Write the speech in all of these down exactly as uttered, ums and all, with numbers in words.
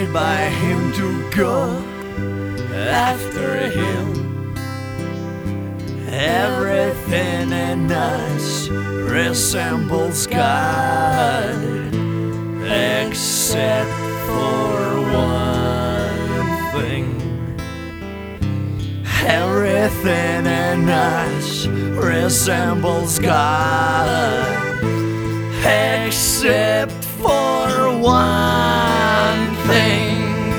made by him to go after him. Everything in us resembles God, except for one thing. Everything in us resembles God, except for one thing.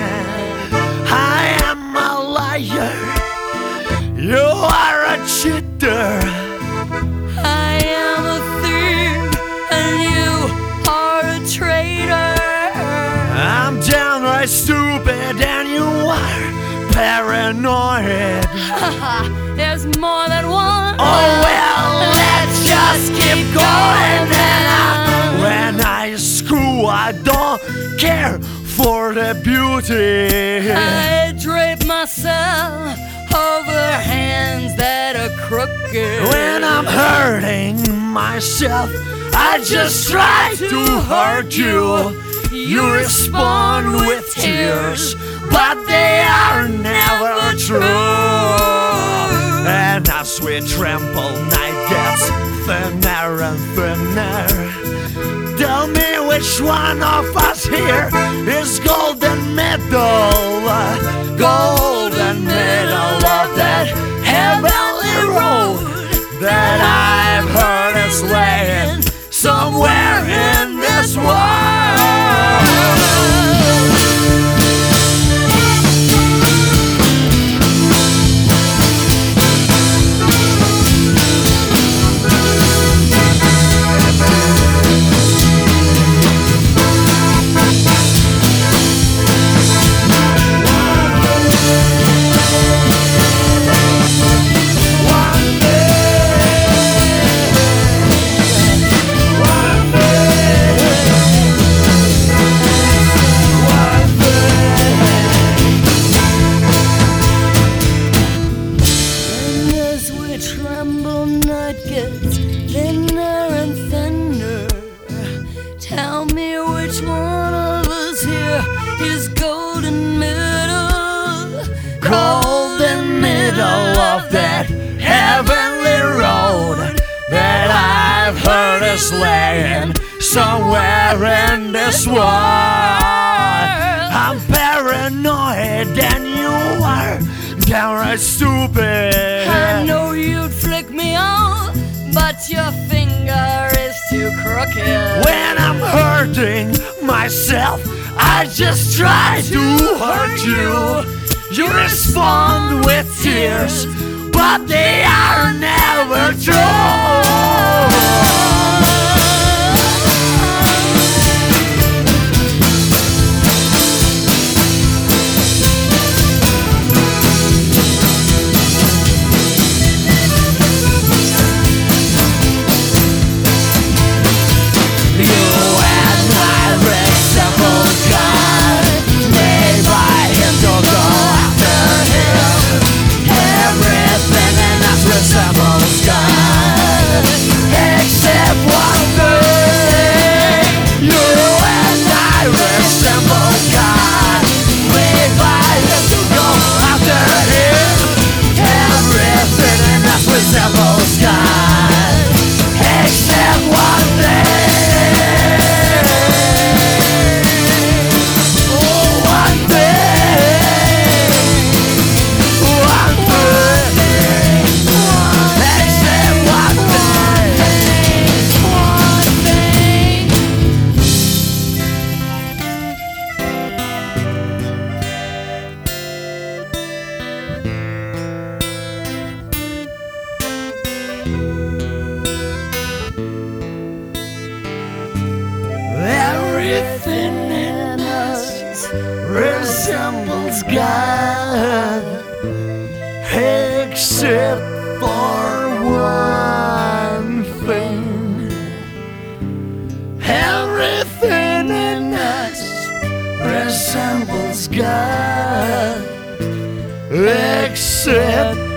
I am a liar, you are a cheater. I am a thief and you are a traitor. I'm downright stupid and you are paranoid. Haha, there's more than one. Oh well, let's just keep going. And I, when I screw, I don't care for the beauty. I drape myself over hands that are crooked. When I'm hurting myself, I just try to hurt you. You respond with tears, but they are never true. And as we trample, night gets thinner and thinner. Tell me which one of us here is golden middle, golden middle of that heavenly road that I've heard is laying somewhere in this world. Tremble, night gets thinner and thinner. Tell me which one of us here is golden middle, Golden middle of that heavenly road that I've heard is laying somewhere in this world. I'm paranoid and you are downright stupid. I know you'd flick me off, but your finger is too crooked. When I'm hurting myself, I just try to hurt you. You respond with tears, but they are never true. Everything in us resembles God, except for one thing. Everything in us resembles God, except